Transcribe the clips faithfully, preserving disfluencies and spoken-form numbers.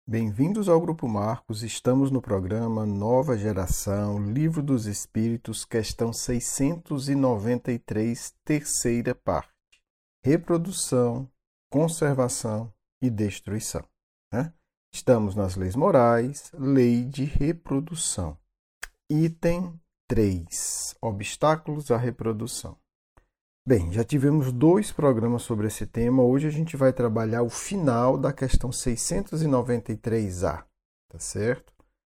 Bem-vindos ao Grupo Marcos, estamos no programa Nova Geração, Livro dos Espíritos, questão seiscentos e noventa e três, terceira parte. Reprodução, conservação e destruição. Né? Estamos nas leis morais, lei de reprodução. Item três, obstáculos à reprodução. Bem, já tivemos dois programas sobre esse tema. Hoje a gente vai trabalhar o final da questão seiscentos e noventa e três A, tá certo?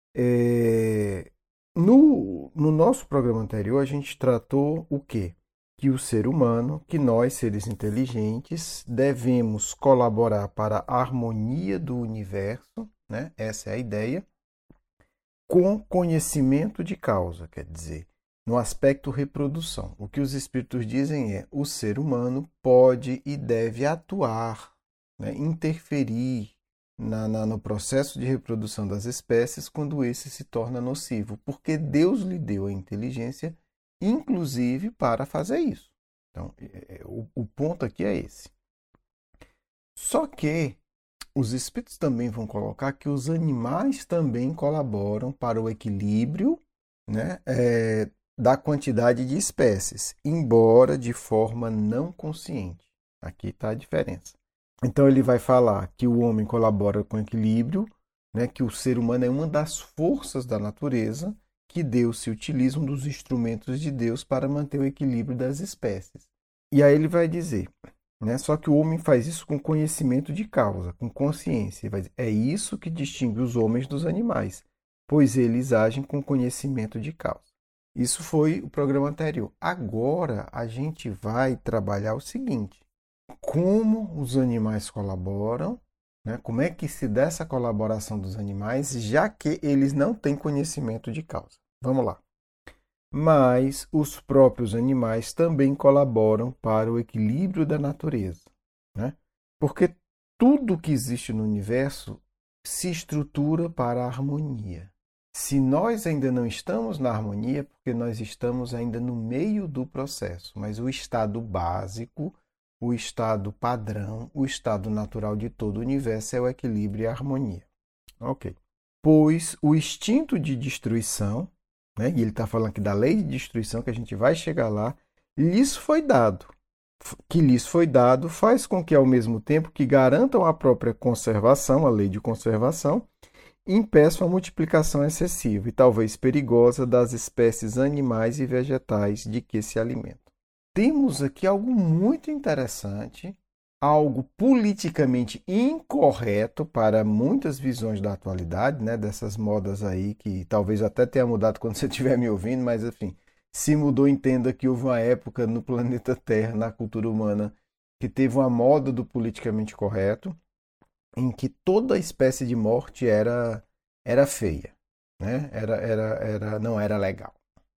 É... No, no nosso programa anterior, a gente tratou o quê? Que o ser humano, que nós, seres inteligentes, devemos colaborar para a harmonia do universo, né? Essa é a ideia, com conhecimento de causa, quer dizer, no aspecto reprodução. O que os espíritos dizem é o ser humano pode e deve atuar, né, interferir na, na, no processo de reprodução das espécies quando esse se torna nocivo, porque Deus lhe deu a inteligência, inclusive, para fazer isso. Então, é, é, o, o ponto aqui é esse. Só que os espíritos também vão colocar que os animais também colaboram para o equilíbrio, né, é, da quantidade de espécies, embora de forma não consciente. Aqui está a diferença. Então ele vai falar que o homem colabora com o equilíbrio, né, que o ser humano é uma das forças da natureza, que Deus se utiliza, um dos instrumentos de Deus para manter o equilíbrio das espécies. E aí ele vai dizer, né, só que o homem faz isso com conhecimento de causa, com consciência. Ele vai dizer, é isso que distingue os homens dos animais, pois eles agem com conhecimento de causa. Isso foi o programa anterior. Agora a gente vai trabalhar o seguinte: como os animais colaboram, né? Como é que se dá essa colaboração dos animais, já que eles não têm conhecimento de causa. Vamos lá. Mas os próprios animais também colaboram para o equilíbrio da natureza, né? Porque tudo que existe no universo se estrutura para a harmonia. Se nós ainda não estamos na harmonia, é porque nós estamos ainda no meio do processo. Mas o estado básico, o estado padrão, o estado natural de todo o universo é o equilíbrio e a harmonia. Ok. Pois o instinto de destruição, né, e ele está falando aqui da lei de destruição, que a gente vai chegar lá, lhes foi dado. Que lhes foi dado faz com que, ao mesmo tempo que garantam a própria conservação, a lei de conservação, impeçam a multiplicação excessiva e talvez perigosa das espécies animais e vegetais de que se alimentam. Temos aqui algo muito interessante, algo politicamente incorreto para muitas visões da atualidade, né, dessas modas aí que talvez até tenha mudado quando você estiver me ouvindo, mas enfim, se mudou, entenda que houve uma época no planeta Terra, na cultura humana, que teve uma moda do politicamente correto, em que toda espécie de morte era, era feia, né? era, era, era, não era legal.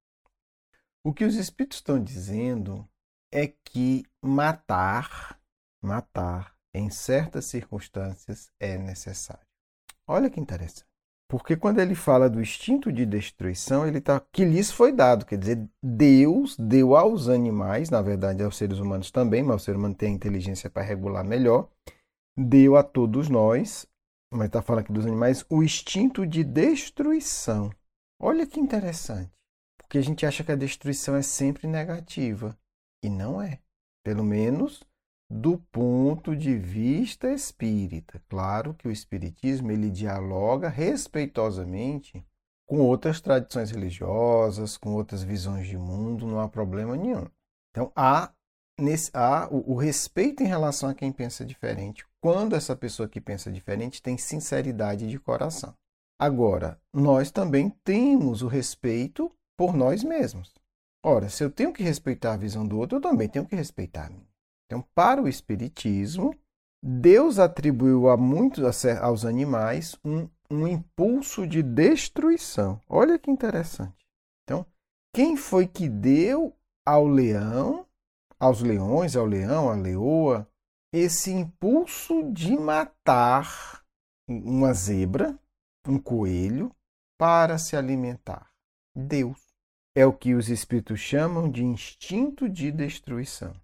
O que os espíritos estão dizendo é que matar, matar em certas circunstâncias é necessário. Olha que interessante. Porque quando ele fala do instinto de destruição, ele está que lhes foi dado, quer dizer, Deus deu aos animais, na verdade aos seres humanos também, mas o ser humano tem a inteligência para regular melhor, deu a todos nós, mas está falando aqui dos animais, o instinto de destruição. Olha que interessante, porque a gente acha que a destruição é sempre negativa, e não é. Pelo menos do ponto de vista espírita. Claro que o espiritismo ele dialoga respeitosamente com outras tradições religiosas, com outras visões de mundo, não há problema nenhum. Então, há, nesse, há o, o respeito em relação a quem pensa diferente, quando essa pessoa que pensa diferente tem sinceridade de coração. Agora, nós também temos o respeito por nós mesmos. Ora, se eu tenho que respeitar a visão do outro, eu também tenho que respeitar a minha. Então, para o espiritismo, Deus atribuiu a muitos, aos animais um, um impulso de destruição. Olha que interessante. Então, quem foi que deu ao leão, aos leões, ao leão, à leoa, esse impulso de matar uma zebra, um coelho, para se alimentar? Deus. É o que os espíritos chamam de instinto de destruição.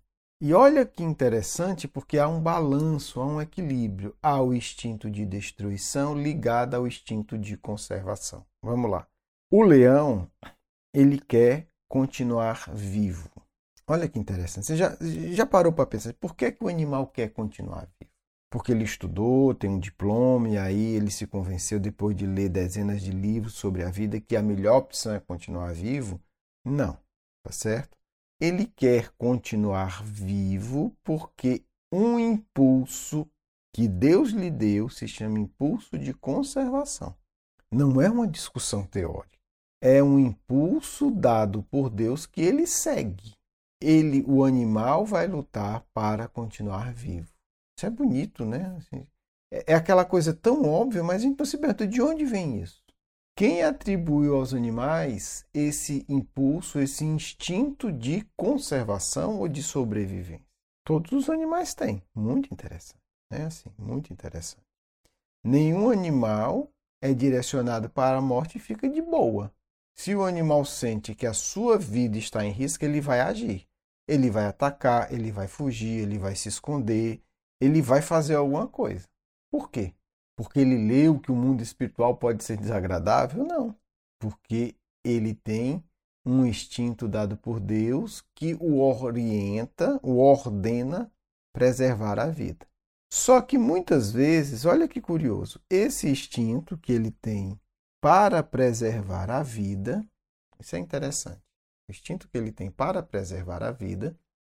E olha que interessante, porque há um balanço, há um equilíbrio. Há o instinto de destruição ligado ao instinto de conservação. Vamos lá. O leão, ele quer continuar vivo. Olha que interessante. Você já, já parou para pensar, por que, que o animal quer continuar vivo? Porque ele estudou, tem um diploma, e aí ele se convenceu, depois de ler dezenas de livros sobre a vida, que a melhor opção é continuar vivo? Não, tá certo? Ele quer continuar vivo porque um impulso que Deus lhe deu se chama impulso de conservação. Não é uma discussão teórica. É um impulso dado por Deus que ele segue. Ele, o animal, vai lutar para continuar vivo. Isso é bonito, né? Assim, é aquela coisa tão óbvia, mas a gente não se pergunta de onde vem isso. Quem atribuiu aos animais esse impulso, esse instinto de conservação ou de sobrevivência? Todos os animais têm. Muito interessante. Né? Assim, muito interessante. Nenhum animal é direcionado para a morte e fica de boa. Se o animal sente que a sua vida está em risco, ele vai agir. Ele vai atacar, ele vai fugir, ele vai se esconder, ele vai fazer alguma coisa. Por quê? Porque ele leu que o mundo espiritual pode ser desagradável? Não. Porque ele tem um instinto dado por Deus que o orienta, o ordena preservar a vida. Só que muitas vezes, olha que curioso, esse instinto que ele tem para preservar a vida, isso é interessante, o instinto que ele tem para preservar a vida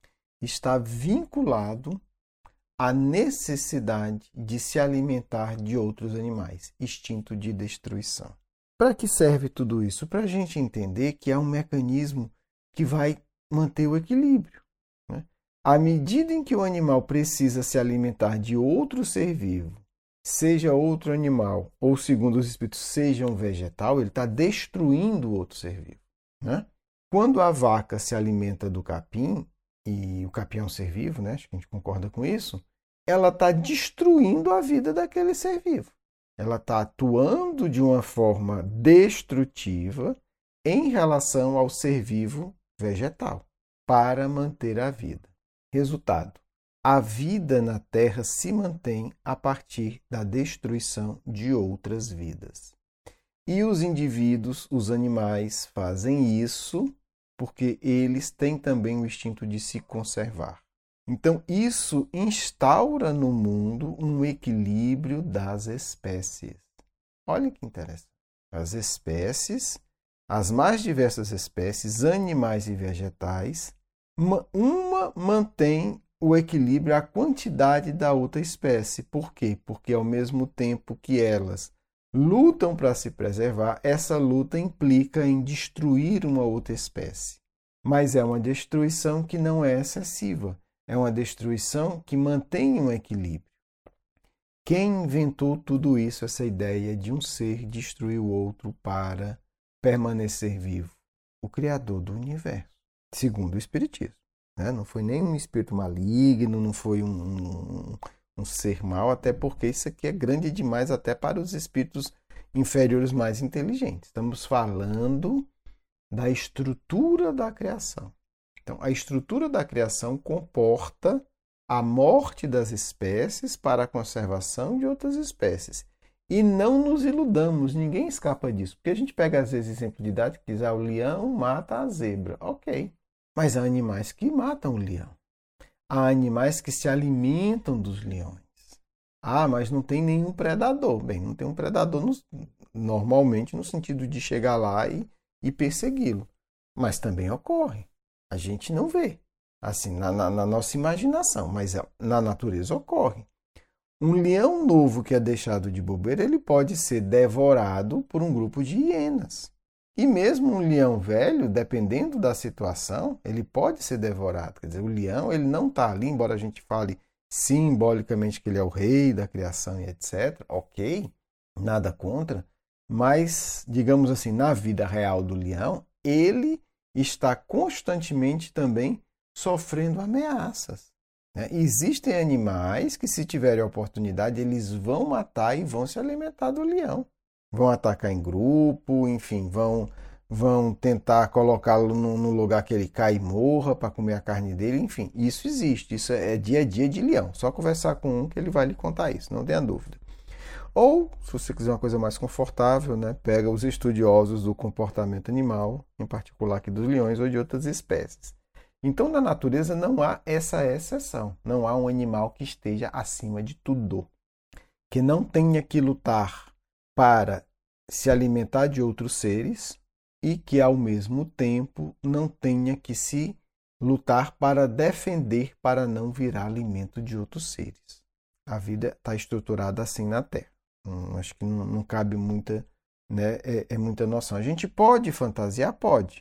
está vinculado à necessidade de se alimentar de outros animais, instinto de destruição. Para que serve tudo isso? Para a gente entender que é um mecanismo que vai manter o equilíbrio. Né? À medida em que o animal precisa se alimentar de outro ser vivo, seja outro animal ou, segundo os espíritos, seja um vegetal, ele está destruindo o outro ser vivo. Né? Quando a vaca se alimenta do capim, e o capim é um ser vivo, né? Acho que a gente concorda com isso, ela está destruindo a vida daquele ser vivo. Ela está atuando de uma forma destrutiva em relação ao ser vivo vegetal, para manter a vida. Resultado: a vida na Terra se mantém a partir da destruição de outras vidas. E os indivíduos, os animais, fazem isso porque eles têm também o instinto de se conservar. Então, isso instaura no mundo um equilíbrio das espécies. Olha que interessante. As espécies, as mais diversas espécies, animais e vegetais, uma mantém o equilíbrio, a quantidade da outra espécie. Por quê? Porque ao mesmo tempo que elas lutam para se preservar, essa luta implica em destruir uma outra espécie. Mas é uma destruição que não é excessiva. É uma destruição que mantém um equilíbrio. Quem inventou tudo isso, essa ideia de um ser destruir o outro para permanecer vivo? O Criador do universo, segundo o Espiritismo. Né? Não foi nem um espírito maligno, não foi um, um, um ser mau, até porque isso aqui é grande demais até para os espíritos inferiores mais inteligentes. Estamos falando da estrutura da criação. Então, a estrutura da criação comporta a morte das espécies para a conservação de outras espécies. E não nos iludamos, ninguém escapa disso. Porque a gente pega, às vezes, exemplo didático que diz, ah, o leão mata a zebra. Ok, mas há animais que matam o leão. Há animais que se alimentam dos leões. Ah, mas não tem nenhum predador. Bem, não tem um predador no, normalmente no sentido de chegar lá e, e persegui-lo. Mas também ocorre. A gente não vê, assim, na, na, na nossa imaginação, mas na natureza ocorre. Um leão novo que é deixado de bobeira, ele pode ser devorado por um grupo de hienas. E mesmo um leão velho, dependendo da situação, ele pode ser devorado. Quer dizer, o leão ele não está ali, embora a gente fale simbolicamente que ele é o rei da criação e etcétera. Ok, nada contra, mas, digamos assim, na vida real do leão, ele está constantemente também sofrendo ameaças. Né? Existem animais que, se tiverem a oportunidade, eles vão matar e vão se alimentar do leão. Vão atacar em grupo, enfim, vão, vão tentar colocá-lo no, no lugar que ele cai e morra para comer a carne dele, enfim, isso existe, isso é dia a dia de leão. Só conversar com um que ele vai lhe contar isso, não tenha dúvida. Ou, se você quiser uma coisa mais confortável, né, pega os estudiosos do comportamento animal, em particular aqui dos leões ou de outras espécies. Então, na natureza não há essa exceção, não há um animal que esteja acima de tudo, que não tenha que lutar para se alimentar de outros seres e que, ao mesmo tempo, não tenha que se lutar para defender para não virar alimento de outros seres. A vida está estruturada assim na Terra. Hum, acho que não, não cabe muita, né, é, é muita noção. A gente pode fantasiar? Pode,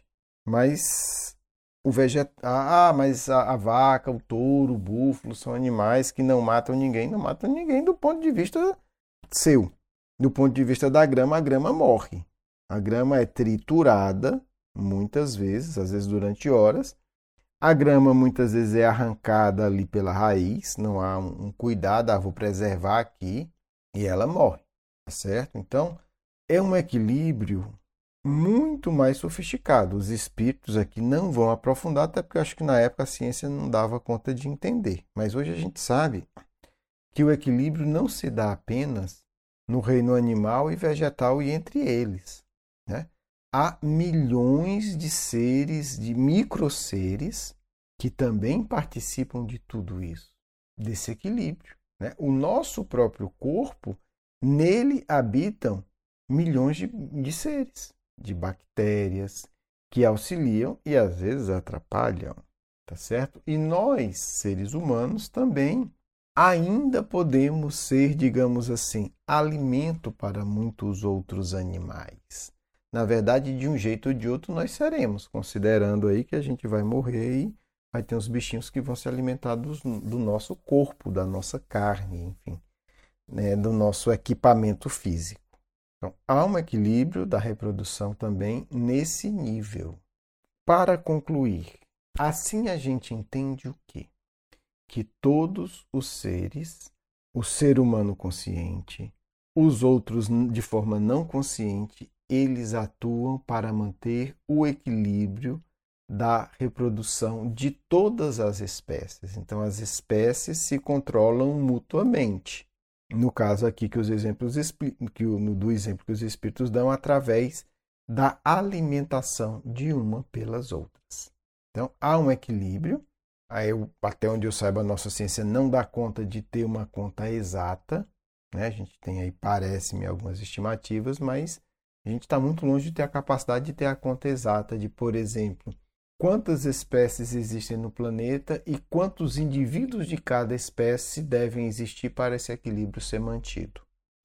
mas o veget... ah, mas a, a vaca, o touro, o búfalo são animais que não matam ninguém, não matam ninguém do ponto de vista seu. Do ponto de vista da grama, a grama morre. A grama é triturada, muitas vezes, às vezes durante horas. A grama muitas vezes é arrancada ali pela raiz, não há um, um cuidado, ah, vou preservar aqui, e ela morre, tá certo? Então, é um equilíbrio muito mais sofisticado. Os espíritos aqui não vão aprofundar, até porque eu acho que na época a ciência não dava conta de entender. Mas hoje a gente sabe que o equilíbrio não se dá apenas no reino animal e vegetal e entre eles, né? Há milhões de seres, de microseres, que também participam de tudo isso, desse equilíbrio, né? O nosso próprio corpo, nele habitam milhões de, de seres, de bactérias, que auxiliam e às vezes atrapalham, tá certo? E nós, seres humanos, também ainda podemos ser, digamos assim, alimento para muitos outros animais. Na verdade, de um jeito ou de outro, nós seremos, considerando aí que a gente vai morrer e vai ter uns bichinhos que vão se alimentar do, do nosso corpo, da nossa carne, enfim, né, do nosso equipamento físico. Então, há um equilíbrio da reprodução também nesse nível. Para concluir, assim a gente entende o quê? Que todos os seres, o ser humano consciente, os outros de forma não consciente, eles atuam para manter o equilíbrio da reprodução de todas as espécies. Então, as espécies se controlam mutuamente. No caso aqui que os exemplos que no do exemplo que os espíritos dão através da alimentação de uma pelas outras. Então, há um equilíbrio. Aí, até onde eu saiba, a nossa ciência não dá conta de ter uma conta exata, né? A gente tem aí, parece-me, algumas estimativas, mas a gente está muito longe de ter a capacidade de ter a conta exata de, por exemplo, quantas espécies existem no planeta e quantos indivíduos de cada espécie devem existir para esse equilíbrio ser mantido.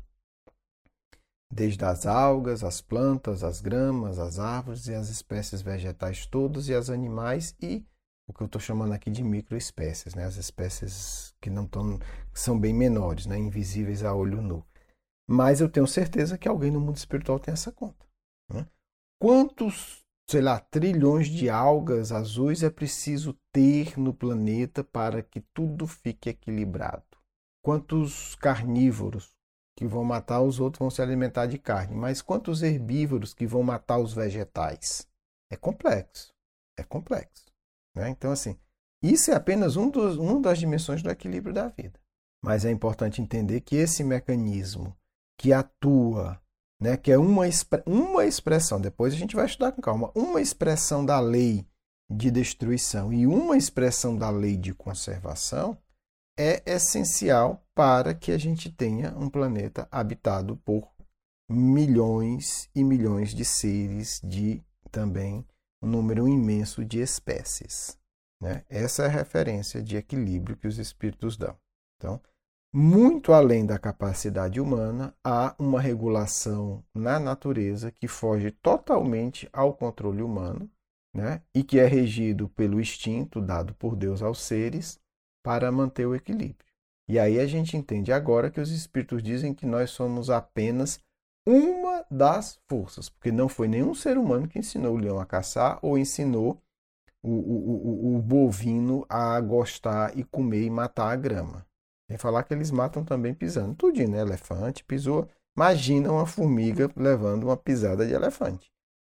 Desde as algas, as plantas, as gramas, as árvores e as espécies vegetais todas e as animais e o que eu estou chamando aqui de microespécies, né? As espécies que não tão, que são bem menores, né? Invisíveis a olho nu. Mas eu tenho certeza que alguém no mundo espiritual tem essa conta, né? Quantos, sei lá, trilhões de algas azuis é preciso ter no planeta para que tudo fique equilibrado? Quantos carnívoros que vão matar os outros vão se alimentar de carne? Mas quantos herbívoros que vão matar os vegetais? É complexo, é complexo. Né? Então, assim, isso é apenas um dos, uma das dimensões do equilíbrio da vida. Mas é importante entender que esse mecanismo que atua, né, que é uma, uma expressão, depois a gente vai estudar com calma, uma expressão da lei de destruição e uma expressão da lei de conservação, é essencial para que a gente tenha um planeta habitado por milhões e milhões de seres, de também um número imenso de espécies, né? Essa é a referência de equilíbrio que os espíritos dão. Então, muito além da capacidade humana, há uma regulação na natureza que foge totalmente ao controle humano, né? E que é regido pelo instinto dado por Deus aos seres para manter o equilíbrio. E aí a gente entende agora que os espíritos dizem que nós somos apenas uma das forças, porque não foi nenhum ser humano que ensinou o leão a caçar ou ensinou o, o, o, o bovino a gostar e comer e matar a grama. Sem falar que eles matam também pisando. Tudinho, né? Elefante pisou. Imagina uma formiga levando uma pisada de elefante.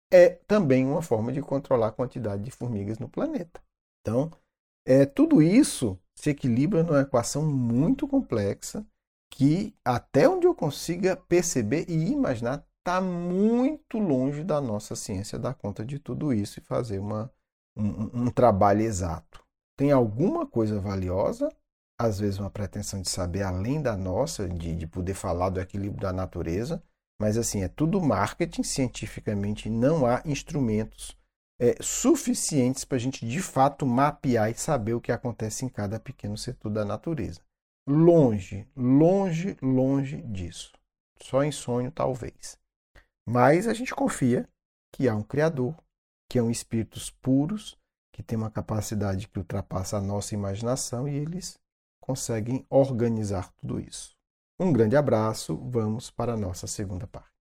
é também uma forma de controlar a quantidade de formigas no planeta. Então, é, tudo isso se equilibra numa equação muito complexa que, até onde eu consiga perceber e imaginar, está muito longe da nossa ciência dar conta de tudo isso e fazer uma, um, um trabalho exato. Tem alguma coisa valiosa, às vezes uma pretensão de saber além da nossa, de, de poder falar do equilíbrio da natureza, mas assim, é tudo marketing, cientificamente não há instrumentos é, suficientes para a gente de fato mapear e saber o que acontece em cada pequeno setor da natureza. Longe, longe, longe disso. Só em sonho, talvez. Mas a gente confia que há um Criador, que há espíritos puros, que tem uma capacidade que ultrapassa a nossa imaginação e eles conseguem organizar tudo isso. Um grande abraço, vamos para a nossa segunda parte.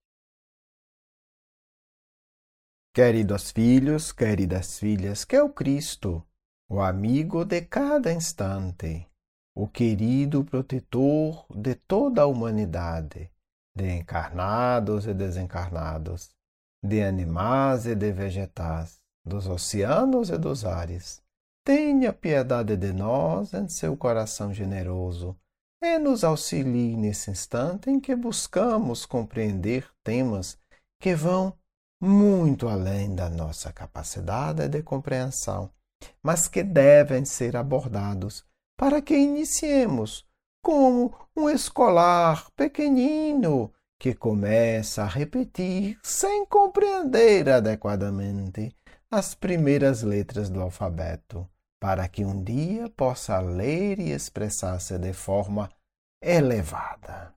Queridos filhos, queridas filhas, que é o Cristo, o amigo de cada instante, o querido protetor de toda a humanidade, de encarnados e desencarnados, de animais e de vegetais, dos oceanos e dos ares, tenha piedade de nós em seu coração generoso e nos auxilie nesse instante em que buscamos compreender temas que vão muito além da nossa capacidade de compreensão, mas que devem ser abordados para que iniciemos como um escolar pequenino que começa a repetir sem compreender adequadamente as primeiras letras do alfabeto, para que um dia possa ler e expressar-se de forma elevada.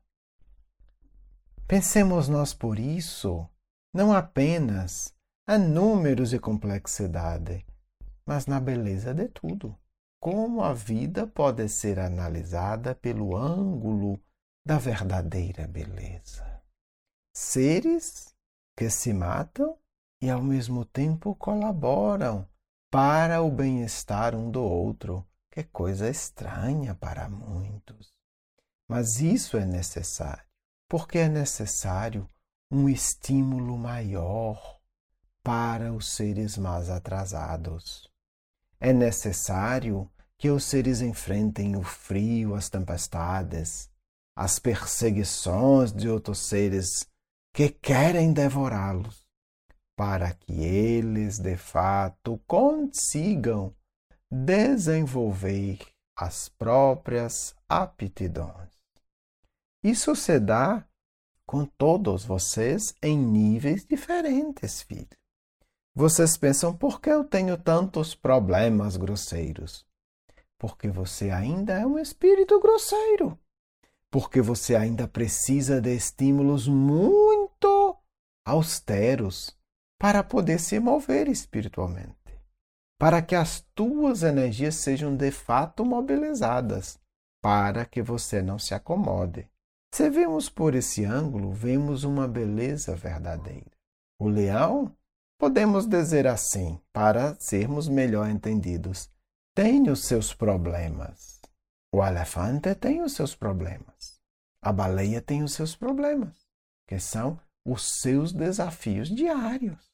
Pensemos nós por isso, não apenas a números e complexidade, mas na beleza de tudo. Como a vida pode ser analisada pelo ângulo da verdadeira beleza. Seres que se matam e ao mesmo tempo colaboram para o bem-estar um do outro, que coisa estranha para muitos. Mas isso é necessário, porque é necessário um estímulo maior para os seres mais atrasados. É necessário que os seres enfrentem o frio, as tempestades, as perseguições de outros seres que querem devorá-los, para que eles, de fato, consigam desenvolver as próprias aptidões. Isso se dá com todos vocês em níveis diferentes, filho. Vocês pensam, por que eu tenho tantos problemas grosseiros? Porque você ainda é um espírito grosseiro. Porque você ainda precisa de estímulos muito austeros para poder se mover espiritualmente. Para que as tuas energias sejam de fato mobilizadas. Para que você não se acomode. Se vemos por esse ângulo, vemos uma beleza verdadeira. O leão, podemos dizer assim, para sermos melhor entendidos, tem os seus problemas. O elefante tem os seus problemas. A baleia tem os seus problemas, que são os seus desafios diários.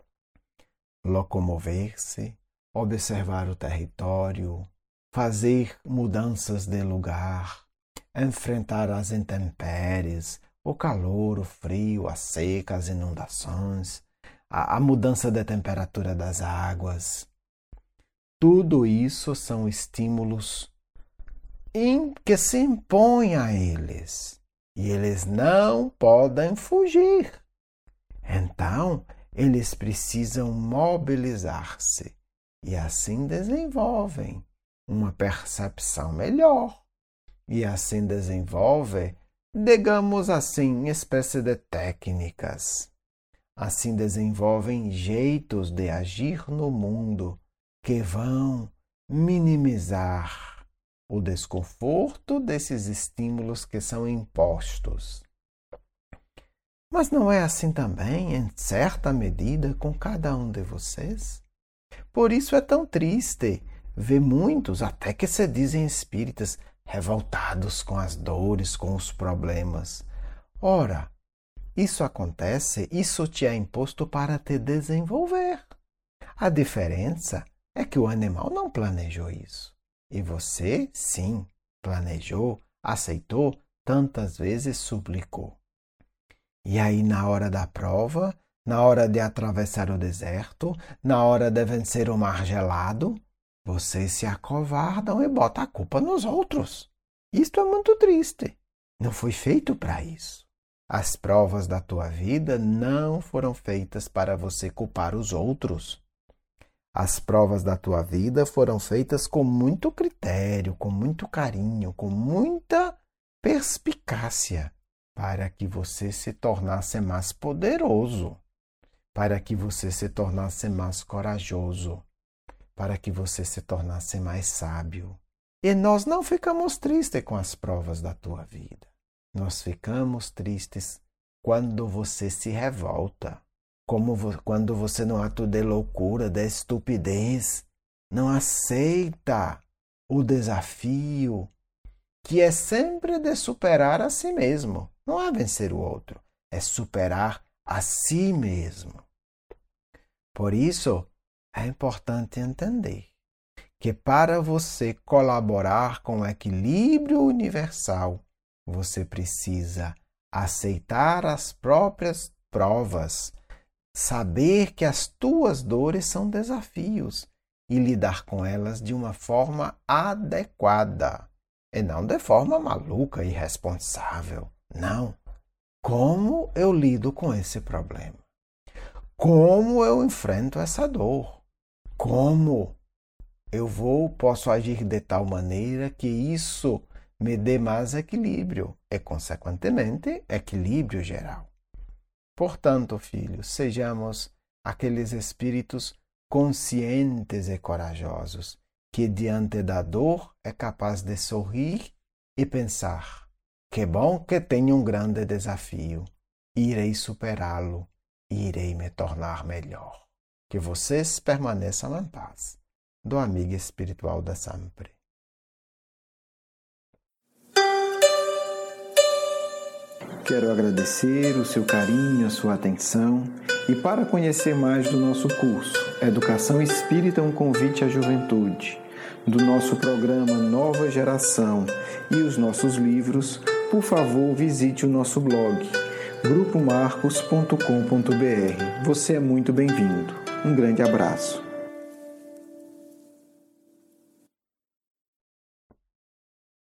Locomover-se, observar o território, fazer mudanças de lugar, enfrentar as intempéries, o calor, o frio, a seca, as inundações, a, a mudança da temperatura das águas. Tudo isso são estímulos em que se impõem a eles e eles não podem fugir. Então, eles precisam mobilizar-se e assim desenvolvem uma percepção melhor. E assim desenvolve, digamos assim, espécie de técnicas. Assim desenvolvem jeitos de agir no mundo que vão minimizar o desconforto desses estímulos que são impostos. Mas não é assim também, em certa medida, com cada um de vocês? Por isso é tão triste ver muitos, até que se dizem espíritas, revoltados com as dores, com os problemas. Ora, Isso acontece, isso te é imposto para te desenvolver. A diferença é que o animal não planejou isso. E você, sim, planejou, aceitou, tantas vezes suplicou. E aí, na hora da prova, na hora de atravessar o deserto, na hora de vencer o mar gelado, vocês se acovardam e botam a culpa nos outros. Isto é muito triste. Não foi feito para isso. As provas da tua vida não foram feitas para você culpar os outros. As provas da tua vida foram feitas com muito critério, com muito carinho, com muita perspicácia, para que você se tornasse mais poderoso, para que você se tornasse mais corajoso, para que você se tornasse mais sábio. E nós não ficamos tristes com as provas da tua vida. Nós ficamos tristes quando você se revolta. Como quando você, num ato de loucura, de estupidez, não aceita o desafio, que é sempre de superar a si mesmo. Não é vencer o outro, é superar a si mesmo. Por isso, é importante entender que para você colaborar com o equilíbrio universal, você precisa aceitar as próprias provas, saber que as tuas dores são desafios e lidar com elas de uma forma adequada e não de forma maluca e irresponsável. Não. Como eu lido com esse problema? Como eu enfrento essa dor? Como eu vou, posso agir de tal maneira que isso me dê mais equilíbrio e, consequentemente, equilíbrio geral. Portanto, filhos, sejamos aqueles espíritos conscientes e corajosos, que diante da dor é capaz de sorrir e pensar: que bom que tenho um grande desafio, irei superá-lo, irei me tornar melhor. Que vocês permaneçam em paz. Do amigo espiritual da sempre. Quero agradecer o seu carinho, a sua atenção, e para conhecer mais do nosso curso Educação Espírita, um convite à juventude, do nosso programa Nova Geração e os nossos livros, por favor, visite o nosso blog grupo marcos ponto com ponto br. Você é muito bem-vindo. Um grande abraço.